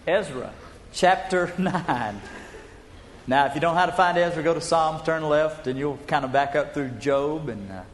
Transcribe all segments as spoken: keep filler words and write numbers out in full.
Ezra, chapter nine. Now, if you don't know how to find Ezra, go to Psalms, turn left, and you'll kind of back up through Job and uh,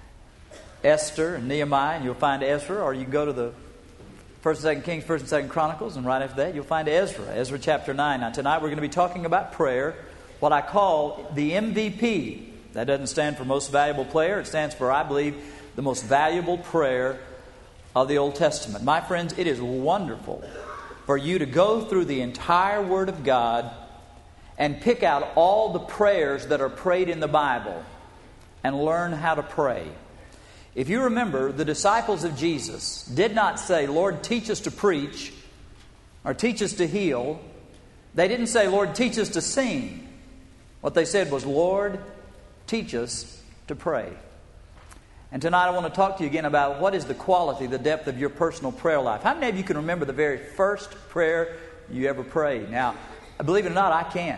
Esther and Nehemiah, and you'll find Ezra. Or you can go to the First and Second Kings, First and Second Chronicles, and right after that, you'll find Ezra, Ezra chapter nine. Now, tonight we're going to be talking about prayer, what I call the M V P. That doesn't stand for most valuable player. It stands for, I believe, the most valuable prayer of the Old Testament. My friends, it is wonderful for you to go through the entire Word of God and pick out all the prayers that are prayed in the Bible and learn how to pray. If you remember, the disciples of Jesus did not say, Lord, teach us to preach or teach us to heal. They didn't say, Lord, teach us to sing. What they said was, Lord, teach us to pray. And tonight I want to talk to you again about what is the quality, the depth of your personal prayer life. How many of you can remember the very first prayer you ever prayed? Now, believe it or not, I can.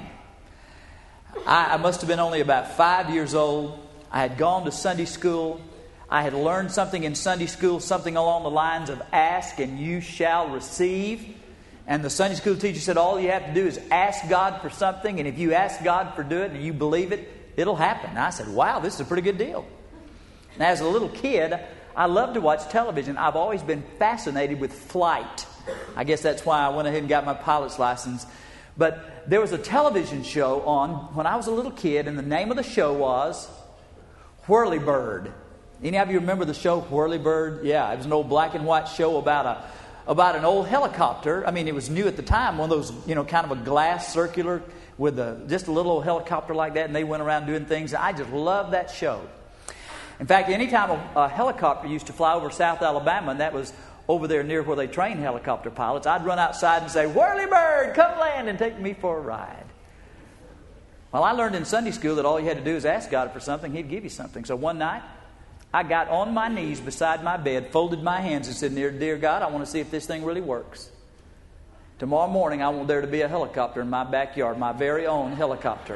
I, I must have been only about five years old. I had gone to Sunday school. I had learned something in Sunday school, something along the lines of ask and you shall receive. And the Sunday school teacher said all you have to do is ask God for something, and if you ask God for do it and you believe it, it'll happen. And I said, wow, this is a pretty good deal. Now, as a little kid, I loved to watch television. I've always been fascinated with flight. I guess that's why I went ahead and got my pilot's license. But there was a television show on when I was a little kid, and the name of the show was Whirlybird. Any of you remember the show Whirlybird? Yeah, it was an old black and white show about a about an old helicopter. I mean, it was new at the time, one of those, you know, kind of a glass circular with a, just a little old helicopter like that, and they went around doing things. I just loved that show. In fact, anytime a, a helicopter used to fly over South Alabama, and that was over there near where they train helicopter pilots, I'd run outside and say, Whirlybird, come land and take me for a ride. Well, I learned in Sunday school that all you had to do is ask God for something, He'd give you something. So one night, I got on my knees beside my bed, folded my hands and said, Dear God, I want to see if this thing really works. Tomorrow morning, I want there to be a helicopter in my backyard, my very own helicopter.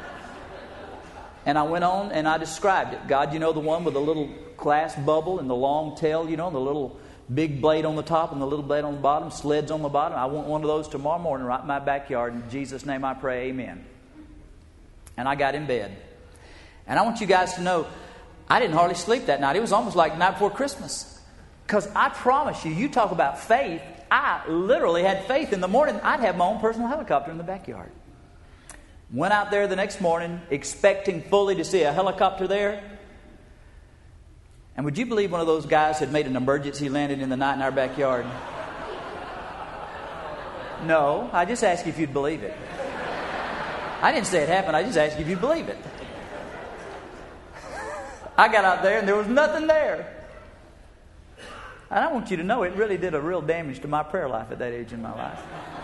And I went on and I described it. God, you know, the one with the little glass bubble and the long tail, you know, the little big blade on the top and the little blade on the bottom, sleds on the bottom. I want one of those tomorrow morning right in my backyard. In Jesus' name I pray, amen. And I got in bed. And I want you guys to know, I didn't hardly sleep that night. It was almost like the night before Christmas. Because I promise you, you talk about faith, I literally had faith. In the morning, I'd have my own personal helicopter in the backyard. Went out there the next morning, expecting fully to see a helicopter there. And would you believe one of those guys had made an emergency landing in the night in our backyard? No, I just asked you if you'd believe it. I didn't say it happened, I just asked you if you'd believe it. I got out there and there was nothing there. And I want you to know it really did a real damage to my prayer life at that age in my life.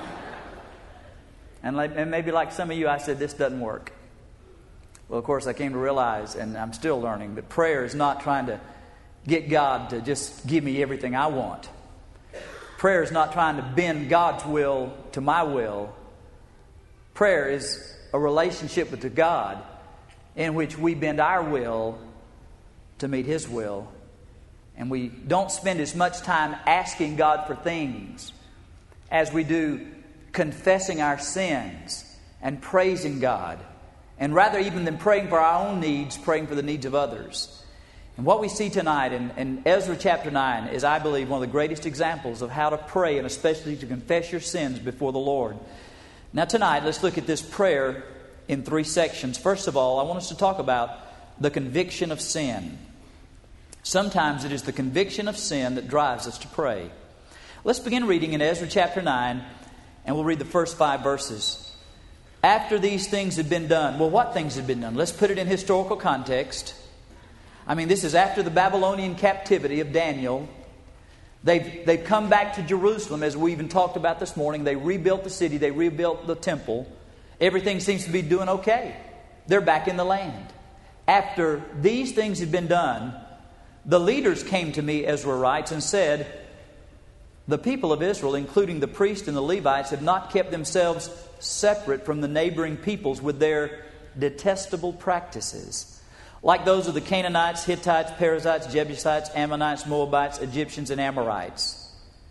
And, like, and maybe like some of you, I said, this doesn't work. Well, of course, I came to realize, and I'm still learning, that prayer is not trying to get God to just give me everything I want. Prayer is not trying to bend God's will to my will. Prayer is a relationship with God in which we bend our will to meet His will. And we don't spend as much time asking God for things as we do confessing our sins and praising God. And rather even than praying for our own needs, praying for the needs of others. And what we see tonight in, in Ezra chapter nine is, I believe, one of the greatest examples of how to pray and especially to confess your sins before the Lord. Now tonight, let's look at this prayer in three sections. First of all, I want us to talk about the conviction of sin. Sometimes it is the conviction of sin that drives us to pray. Let's begin reading in Ezra chapter nine, and we'll read the first five verses. After these things had been done. Well, what things had been done? Let's put it in historical context. I mean, this is after the Babylonian captivity of Daniel. They've, they've come back to Jerusalem, as we even talked about this morning. They rebuilt the city. They rebuilt the temple. Everything seems to be doing okay. They're back in the land. After these things had been done, the leaders came to me, Ezra writes, and said, the people of Israel, including the priests and the Levites, have not kept themselves separate from the neighboring peoples with their detestable practices, like those of the Canaanites, Hittites, Perizzites, Jebusites, Ammonites, Moabites, Egyptians, and Amorites.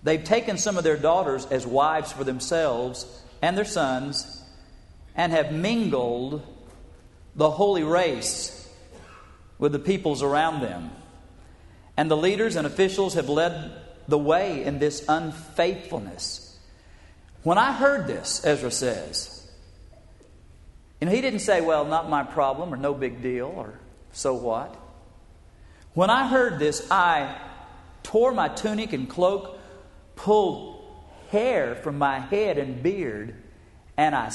They've taken some of their daughters as wives for themselves and their sons, and have mingled the holy race with the peoples around them. And the leaders and officials have led the way in this unfaithfulness. When I heard this, Ezra says, you know, he didn't say, well, not my problem, or no big deal, or so what. When I heard this, I tore my tunic and cloak, pulled hair from my head and beard, and I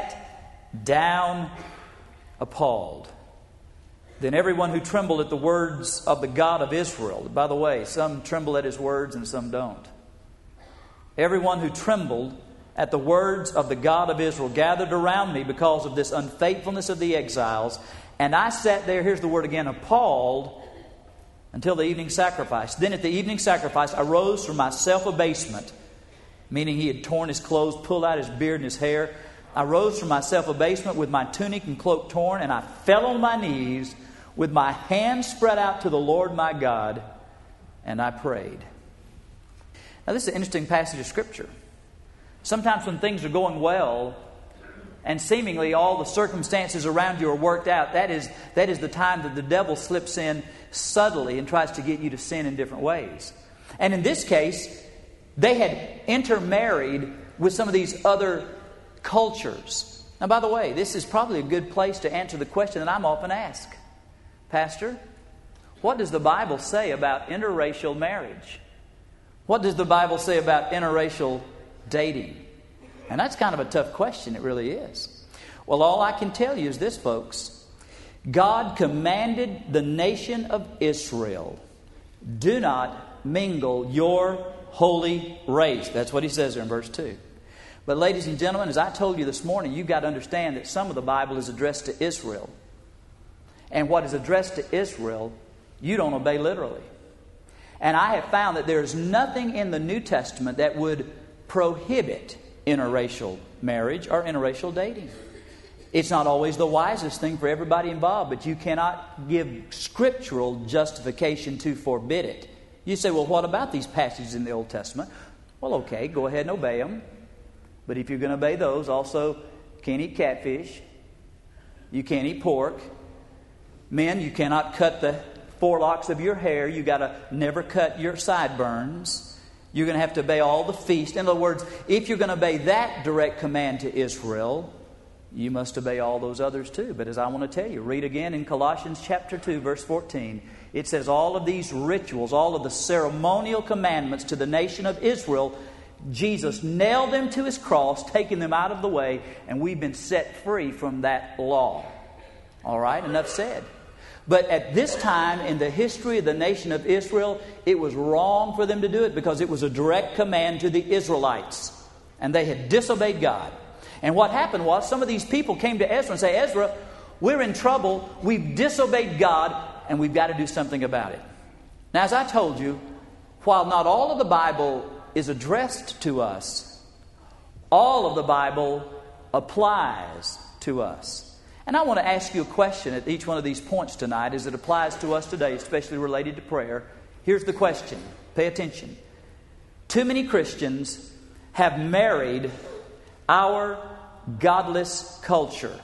sat down appalled. Then everyone who trembled at the words of the God of Israel — by the way, some tremble at His words and some don't. Everyone who trembled at the words of the God of Israel gathered around me because of this unfaithfulness of the exiles. And I sat there, here's the word again, appalled, until the evening sacrifice. Then at the evening sacrifice, I rose from my self-abasement, meaning he had torn his clothes, pulled out his beard and his hair. I rose from my self-abasement with my tunic and cloak torn, and I fell on my knees with my hands spread out to the Lord my God, and I prayed. Now, this is an interesting passage of Scripture. Sometimes when things are going well, and seemingly all the circumstances around you are worked out, that is, that is the time that the devil slips in subtly and tries to get you to sin in different ways. And in this case, they had intermarried with some of these other cultures. Now, by the way, this is probably a good place to answer the question that I'm often asked. Pastor, what does the Bible say about interracial marriage? What does the Bible say about interracial dating? And that's kind of a tough question. It really is. Well, all I can tell you is this, folks. God commanded the nation of Israel, do not mingle your holy race. That's what He says there in verse two. But ladies and gentlemen, as I told you this morning, you've got to understand that some of the Bible is addressed to Israel. And what is addressed to Israel, you don't obey literally. And I have found that there is nothing in the New Testament that would prohibit interracial marriage or interracial dating. It's not always the wisest thing for everybody involved, but you cannot give scriptural justification to forbid it. You say, well, what about these passages in the Old Testament? Well, okay, go ahead and obey them. But if you're going to obey those, also can't eat catfish. You can't eat pork. Men, you cannot cut the forelocks of your hair. You got to never cut your sideburns. You're going to have to obey all the feasts. In other words, if you're going to obey that direct command to Israel, you must obey all those others too. But as I want to tell you, read again in Colossians chapter two, verse fourteen. It says all of these rituals, all of the ceremonial commandments to the nation of Israel, Jesus nailed them to His cross, taking them out of the way, and we've been set free from that law. All right, enough said. But at this time in the history of the nation of Israel, it was wrong for them to do it because it was a direct command to the Israelites. And they had disobeyed God. And what happened was some of these people came to Ezra and say, Ezra, we're in trouble. We've disobeyed God and we've got to do something about it. Now, as I told you, while not all of the Bible is addressed to us, all of the Bible applies to us. And I want to ask you a question at each one of these points tonight as it applies to us today, especially related to prayer. Here's the question. Pay attention. Too many Christians have married our godless culture.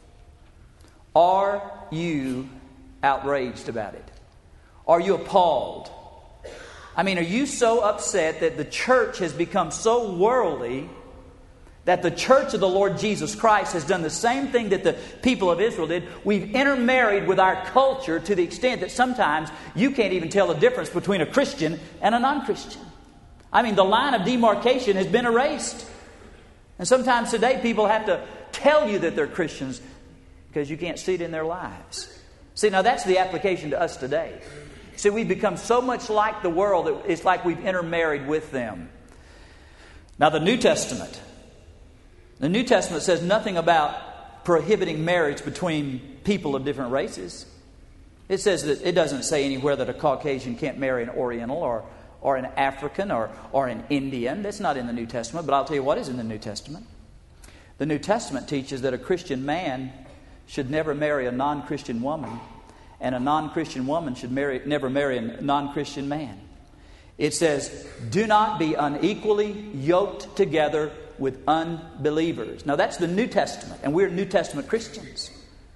Are you outraged about it? Are you appalled? I mean, are you so upset that the church has become so worldly that the church of the Lord Jesus Christ has done the same thing that the people of Israel did? We've intermarried with our culture to the extent that sometimes you can't even tell the difference between a Christian and a non-Christian. I mean, the line of demarcation has been erased. And sometimes today people have to tell you that they're Christians because you can't see it in their lives. See, now that's the application to us today. See, we've become so much like the world that it's like we've intermarried with them. Now, the New Testament. The New Testament says nothing about prohibiting marriage between people of different races. It says that it doesn't say anywhere that a Caucasian can't marry an Oriental or, or an African or, or an Indian. That's not in the New Testament, but I'll tell you what is in the New Testament. The New Testament teaches that a Christian man should never marry a non-Christian woman, and a non-Christian woman should marry, never marry a non-Christian man. It says, do not be unequally yoked together with unbelievers. Now that's the New Testament, and we're New Testament Christians.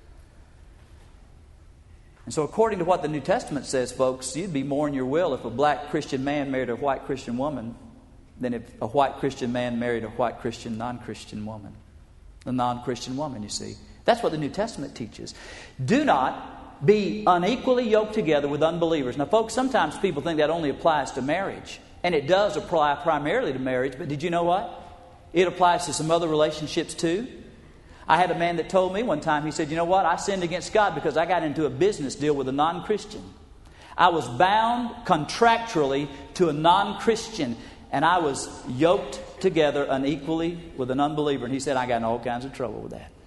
And so according to what the New Testament says, folks, you'd be more in your will if a black Christian man married a white Christian woman than if a white Christian man married a white Christian non-Christian woman. A non-Christian woman, you see. That's what the New Testament teaches. Do not be unequally yoked together with unbelievers. Now, folks, sometimes people think that only applies to marriage. And it does apply primarily to marriage. But did you know what? It applies to some other relationships too. I had a man that told me one time, he said, you know what? I sinned against God because I got into a business deal with a non-Christian. I was bound contractually to a non-Christian, and I was yoked together unequally with an unbeliever. And he said, I got in all kinds of trouble with that.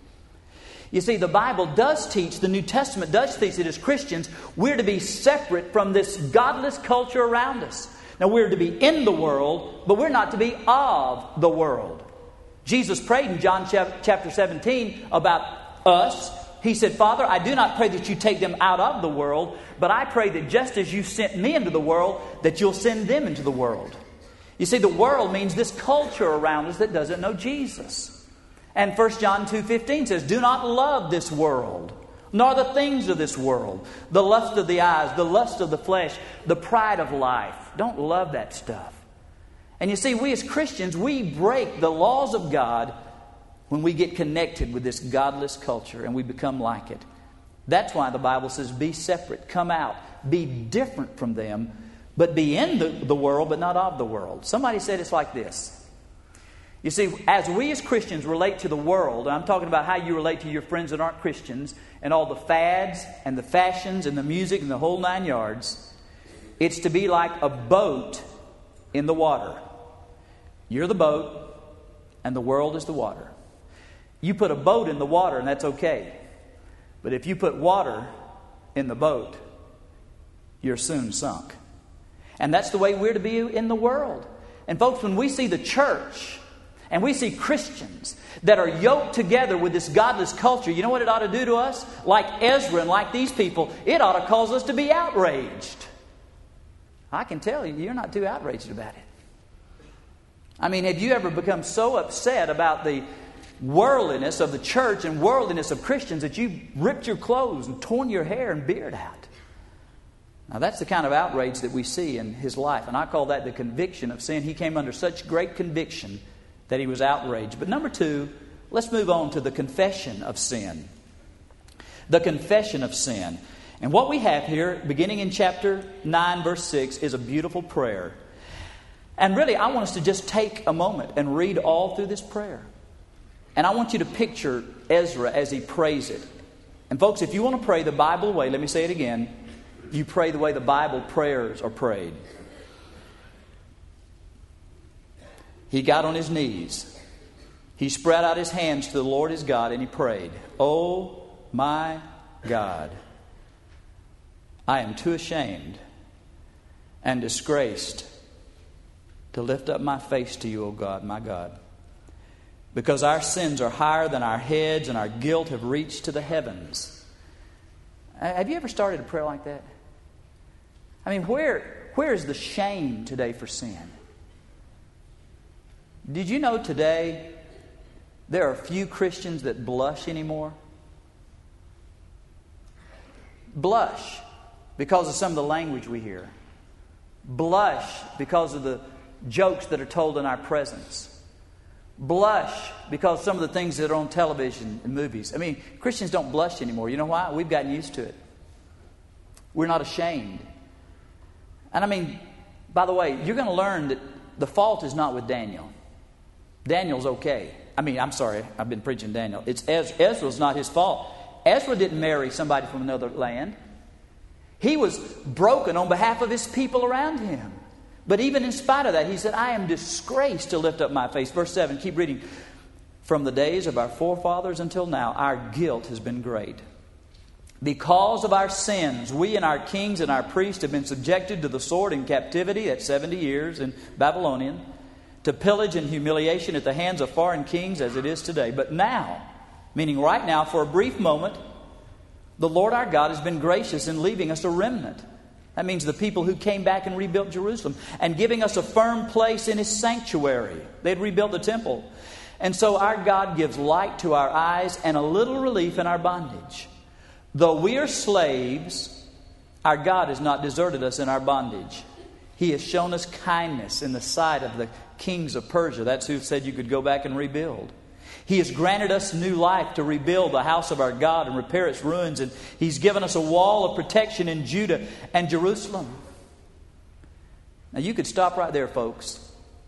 You see, the Bible does teach, the New Testament does teach that as Christians, we're to be separate from this godless culture around us. Now, we're to be in the world, but we're not to be of the world. Jesus prayed in John chapter seventeen about us. He said, Father, I do not pray that you take them out of the world, but I pray that just as you sent me into the world, that you'll send them into the world. You see, the world means this culture around us that doesn't know Jesus. And First John two fifteen says, do not love this world, nor the things of this world, the lust of the eyes, the lust of the flesh, the pride of life. Don't love that stuff. And you see, we as Christians, we break the laws of God when we get connected with this godless culture and we become like it. That's why the Bible says, be separate, come out, be different from them, but be in the, the world, but not of the world. Somebody said it's like this. You see, as we as Christians relate to the world, and I'm talking about how you relate to your friends that aren't Christians, and all the fads and the fashions and the music and the whole nine yards, it's to be like a boat in the water. You're the boat, and the world is the water. You put a boat in the water, and that's okay. But if you put water in the boat, you're soon sunk. And that's the way we're to be in the world. And folks, when we see the church, and we see Christians that are yoked together with this godless culture, you know what it ought to do to us? Like Ezra and like these people, it ought to cause us to be outraged. I can tell you, you're not too outraged about it. I mean, have you ever become so upset about the worldliness of the church and worldliness of Christians that you've ripped your clothes and torn your hair and beard out? Now, that's the kind of outrage that we see in his life. And I call that the conviction of sin. He came under such great conviction that he was outraged. But number two, let's move on to the confession of sin. The confession of sin. And what we have here, beginning in chapter nine, verse six, is a beautiful prayer. And really, I want us to just take a moment and read all through this prayer. And I want you to picture Ezra as he prays it. And folks, if you want to pray the Bible way, let me say it again, you pray the way the Bible prayers are prayed. He got on his knees. He spread out his hands to the Lord his God and he prayed, "Oh my God, I am too ashamed and disgraced to lift up my face to you, O God, my God. Because our sins are higher than our heads and our guilt have reached to the heavens." Have you ever started a prayer like that? I mean, where where is the shame today for sin? Did you know today there are few Christians that blush anymore? Blush because of some of the language we hear. Blush because of the jokes that are told in our presence. Blush because some of the things that are on television and movies. I mean, Christians don't blush anymore. You know why? We've gotten used to it. We're not ashamed. And I mean, by the way, you're going to learn that the fault is not with Daniel. Daniel's okay. I mean, I'm sorry, I've been preaching Daniel. It's Ezra. Ezra's not his fault. Ezra didn't marry somebody from another land. He was broken on behalf of his people around him. But even in spite of that, he said, "I am disgraced to lift up my face." Verse seven, keep reading. "From the days of our forefathers until now, our guilt has been great. Because of our sins, we and our kings and our priests have been subjected to the sword in captivity," that's seventy years in Babylonian, "to pillage and humiliation at the hands of foreign kings as it is today. But now," meaning right now, for a brief moment, "the Lord our God has been gracious in leaving us a remnant, That means the people who came back and rebuilt Jerusalem, and giving us a firm place in His sanctuary. They'd rebuilt the temple. And so our God gives light to our eyes and a little relief in our bondage. Though we are slaves, our God has not deserted us in our bondage. He has shown us kindness in the sight of the kings of Persia. That's who said you could go back and rebuild. He has granted us new life to rebuild the house of our God and repair its ruins. And He's given us a wall of protection in Judah and Jerusalem. Now you could stop right there, folks.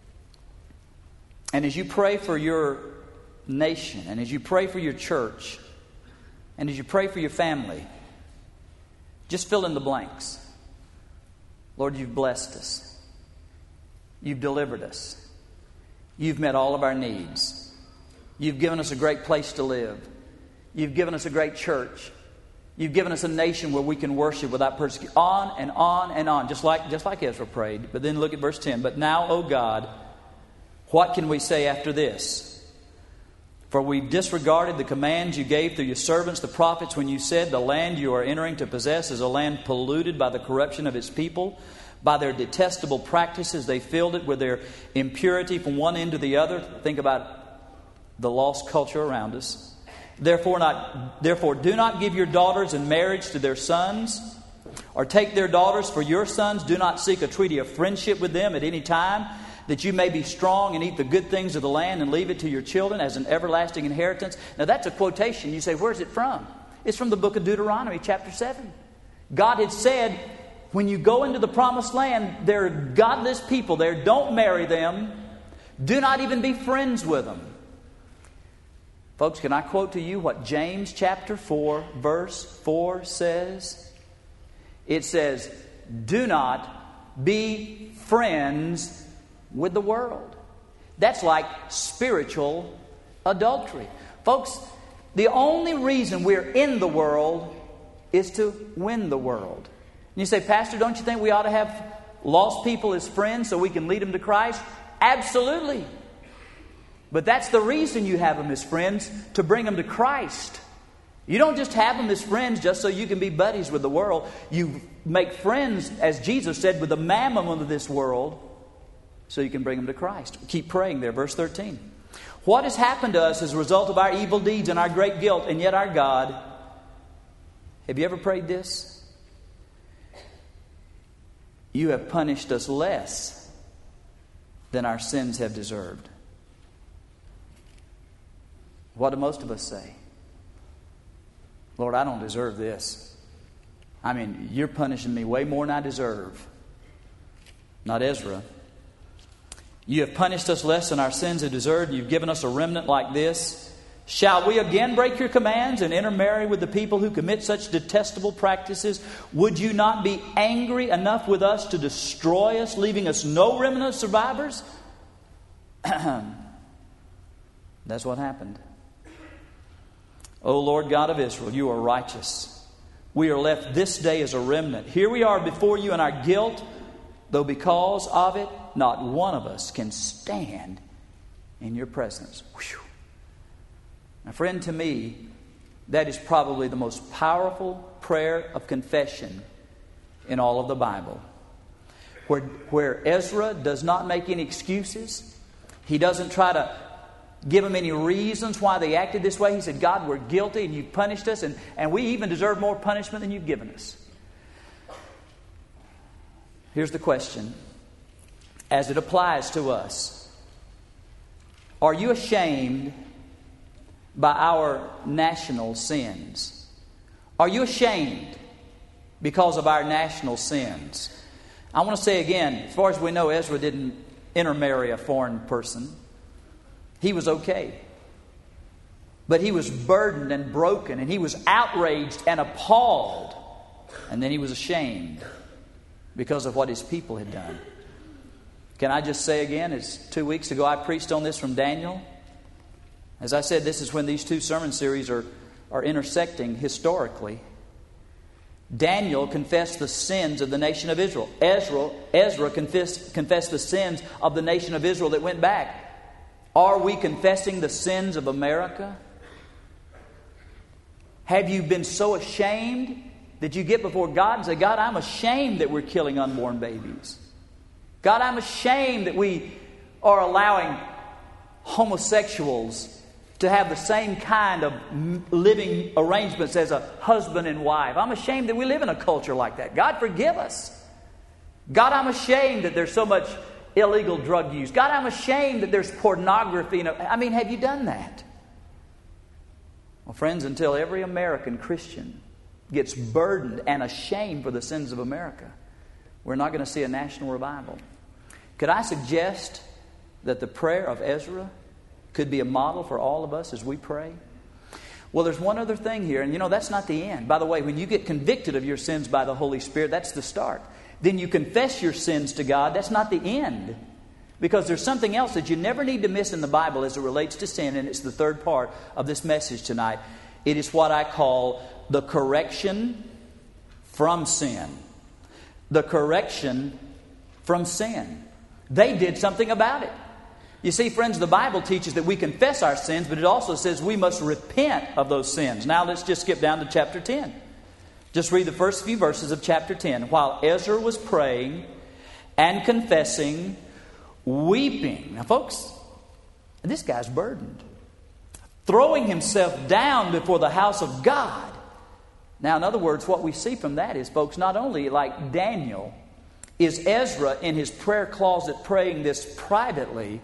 And as you pray for your nation, and as you pray for your church, and as you pray for your family, just fill in the blanks. Lord, You've blessed us. You've delivered us. You've met all of our needs. You've given us a great place to live. You've given us a great church. You've given us a nation where we can worship without persecution. On and on and on, just like, just like Ezra prayed. But then look at verse ten. But now, O God, what can we say after this? For we've disregarded the commands You gave through Your servants, the prophets, when You said, the land you are entering to possess is a land polluted by the corruption of its people. By their detestable practices, they filled it with their impurity from one end to the other. Think about the lost culture around us. Therefore, not, therefore, do not give your daughters in marriage to their sons, or take their daughters for your sons. Do not seek a treaty of friendship with them at any time, that you may be strong and eat the good things of the land and leave it to your children as an everlasting inheritance. Now that's a quotation. You say, where's it from? It's from the book of Deuteronomy, chapter seven. God had said, when you go into the promised land, there are godless people there. Don't marry them. Do not even be friends with them. Folks, can I quote to you what James chapter four, verse four says? It says, do not be friends with the world. That's like spiritual adultery. Folks, the only reason we're in the world is to win the world. And you say, Pastor, don't you think we ought to have lost people as friends so we can lead them to Christ? Absolutely. But that's the reason you have them as friends, to bring them to Christ. You don't just have them as friends just so you can be buddies with the world. You make friends, as Jesus said, with the mammon of this world, so you can bring them to Christ. Keep praying there, verse thirteen. What has happened to us as a result of our evil deeds and our great guilt, and yet our God, have you ever prayed this? You have punished us less than our sins have deserved. What do most of us say? Lord, I don't deserve this. I mean, You're punishing me way more than I deserve. Not Ezra. You have punished us less than our sins have deserved, and You've given us a remnant like this. Shall we again break Your commands and intermarry with the people who commit such detestable practices? Would You not be angry enough with us to destroy us, leaving us no remnant of survivors? That's what happened. O Lord God of Israel, You are righteous. We are left this day as a remnant. Here we are before You in our guilt, though because of it, not one of us can stand in Your presence. Whew. Now, friend, to me, that is probably the most powerful prayer of confession in all of the Bible. Where, where Ezra does not make any excuses. He doesn't try to give them any reasons why they acted this way. He said, God, we're guilty and You've punished us, and, and we even deserve more punishment than You've given us. Here's the question, as it applies to us. Are you ashamed by our national sins? Are you ashamed because of our national sins? I want to say again, as far as we know, Ezra didn't intermarry a foreign person. He was okay. But he was burdened and broken, and he was outraged and appalled. And then he was ashamed because of what his people had done. Can I just say again, as two weeks ago I preached on this from Daniel. As I said, this is when these two sermon series are, are intersecting historically. Daniel confessed the sins of the nation of Israel. Ezra, Ezra confessed, confessed the sins of the nation of Israel that went back. Are we confessing the sins of America? Have you been so ashamed that you get before God and say, God, I'm ashamed that we're killing unborn babies. God, I'm ashamed that we are allowing homosexuals to have the same kind of living arrangements as a husband and wife. I'm ashamed that we live in a culture like that. God, forgive us. God, I'm ashamed that there's so much illegal drug use. God, I'm ashamed that there's pornography. In a, I mean, have you done that? Well, friends, until every American Christian gets burdened and ashamed for the sins of America, we're not going to see a national revival. Could I suggest that the prayer of Ezra could be a model for all of us as we pray? Well, there's one other thing here, and you know, that's not the end. By the way, when you get convicted of your sins by the Holy Spirit, that's the start. Then you confess your sins to God. That's not the end. Because there's something else that you never need to miss in the Bible as it relates to sin, and it's the third part of this message tonight. It is what I call the correction from sin. The correction from sin. They did something about it. You see, friends, the Bible teaches that we confess our sins, but it also says we must repent of those sins. Now let's just skip down to chapter ten. Just read the first few verses of chapter ten. While Ezra was praying and confessing, weeping. Now, folks, this guy's burdened. Throwing himself down before the house of God. Now, in other words, what we see from that is, folks, not only like Daniel, is Ezra in his prayer closet praying this privately,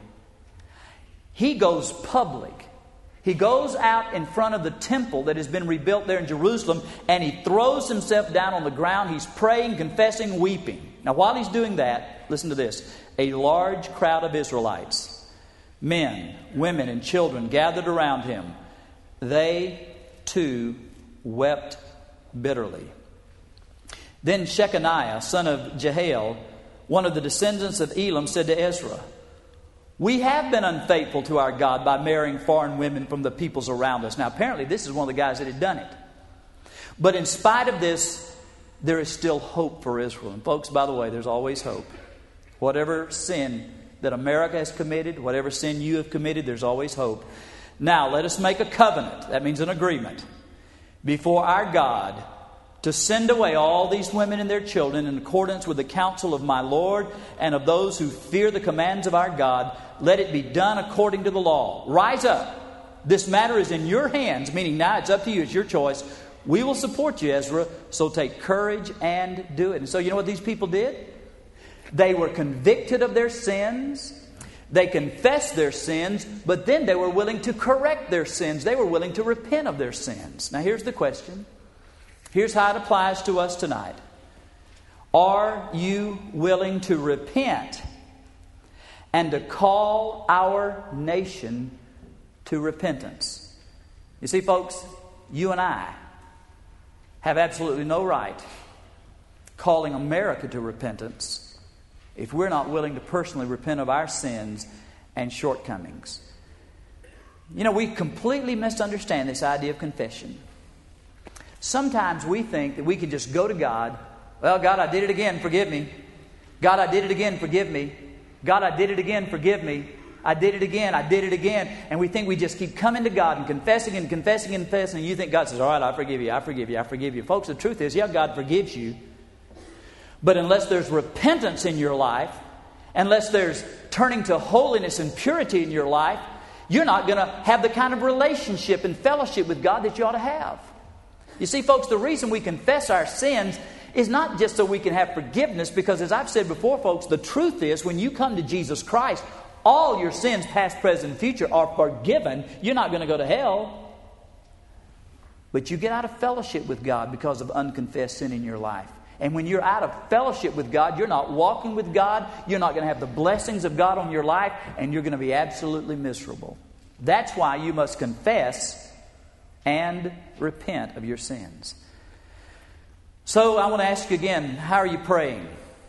he goes public. He goes out in front of the temple that has been rebuilt there in Jerusalem, and he throws himself down on the ground. He's praying, confessing, weeping. Now, while he's doing that, listen to this. A large crowd of Israelites, men, women, and children gathered around him. They, too, wept bitterly. Then Shechaniah, son of Jehiel, one of the descendants of Elam, said to Ezra, we have been unfaithful to our God by marrying foreign women from the peoples around us. Now, apparently, this is one of the guys that had done it. But in spite of this, there is still hope for Israel. And folks, by the way, there's always hope. Whatever sin that America has committed, whatever sin you have committed, there's always hope. Now, let us make a covenant. That means an agreement. Before our God, to send away all these women and their children in accordance with the counsel of my Lord and of those who fear the commands of our God. Let it be done according to the law. Rise up. This matter is in your hands, meaning now it's up to you. It's your choice. We will support you, Ezra, so take courage and do it. And so you know what these people did? They were convicted of their sins. They confessed their sins, but then they were willing to correct their sins. They were willing to repent of their sins. Now here's the question. Here's how it applies to us tonight. Are you willing to repent and to call our nation to repentance? You see, folks, you and I have absolutely no right calling America to repentance if we're not willing to personally repent of our sins and shortcomings. You know, we completely misunderstand this idea of confession. Sometimes we think that we can just go to God. Well, God, I did it again. Forgive me. God, I did it again. Forgive me. God, I did it again. Forgive me. I did it again. I did it again. And we think we just keep coming to God and confessing and confessing and confessing. And you think God says, all right, I forgive you. I forgive you. I forgive you. Folks, the truth is, yeah, God forgives you. But unless there's repentance in your life, unless there's turning to holiness and purity in your life, you're not going to have the kind of relationship and fellowship with God that you ought to have. You see, folks, the reason we confess our sins is not just so we can have forgiveness, because as I've said before, folks, the truth is when you come to Jesus Christ, all your sins, past, present, and future, are forgiven. You're not going to go to hell. But you get out of fellowship with God because of unconfessed sin in your life. And when you're out of fellowship with God, you're not walking with God, you're not going to have the blessings of God on your life, and you're going to be absolutely miserable. That's why you must confess and repent of your sins. So I want to ask you again, how are you praying?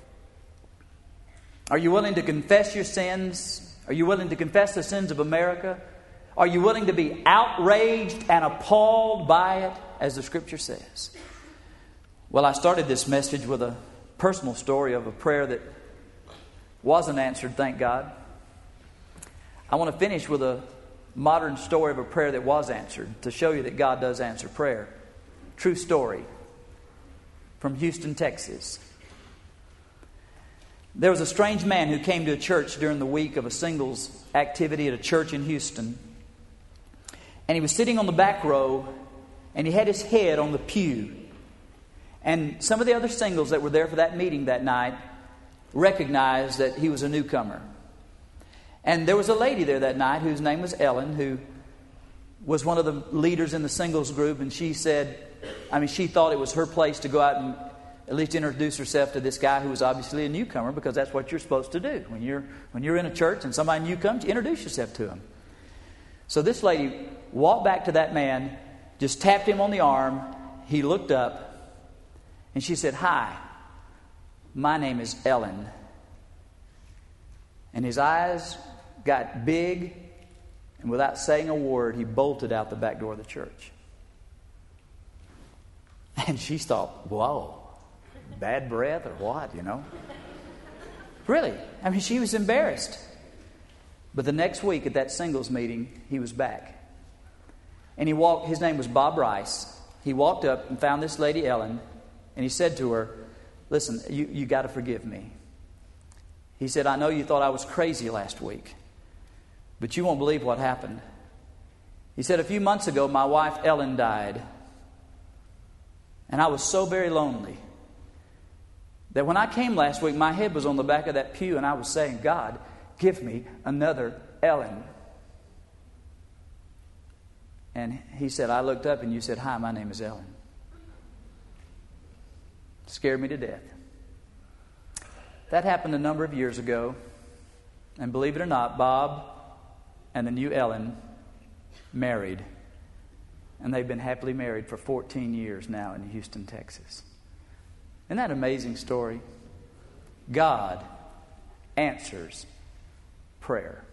Are you willing to confess your sins? Are you willing to confess the sins of America? Are you willing to be outraged and appalled by it, as the Scripture says? Well, I started this message with a personal story of a prayer that wasn't answered, thank God. I want to finish with a modern story of a prayer that was answered, to show you that God does answer prayer. True story. from Houston, Texas. There was a strange man who came to a church during the week of a singles activity at a church in Houston. And he was sitting on the back row, and he had his head on the pew. And some of the other singles that were there for that meeting that night recognized that he was a newcomer. And there was a lady there that night whose name was Ellen, who was one of the leaders in the singles group. And she said, I mean, she thought it was her place to go out and at least introduce herself to this guy who was obviously a newcomer, because that's what you're supposed to do. When you're when you're in a church and somebody new comes, you introduce yourself to him. So this lady walked back to that man, just tapped him on the arm. He looked up, and she said, "Hi, my name is Ellen." And his eyes got big, and without saying a word, he bolted out the back door of the church. And she thought, whoa, bad breath or what, you know? Really, I mean, she was embarrassed. But the next week at that singles meeting, he was back. And he walked, his name was Bob Rice. He walked up and found this lady, Ellen, and he said to her, "Listen, you, you got to forgive me." He said, "I know you thought I was crazy last week, but you won't believe what happened." He said, "A few months ago, my wife Ellen died. And I was so very lonely that when I came last week, my head was on the back of that pew, and I was saying, 'God, give me another Ellen.'" And he said, "I looked up and you said, 'Hi, my name is Ellen.'" Scared me to death. That happened a number of years ago. And believe it or not, Bob and the new Ellen married. And they've been happily married for fourteen years now in Houston, Texas. Isn't that an amazing story? God answers prayer.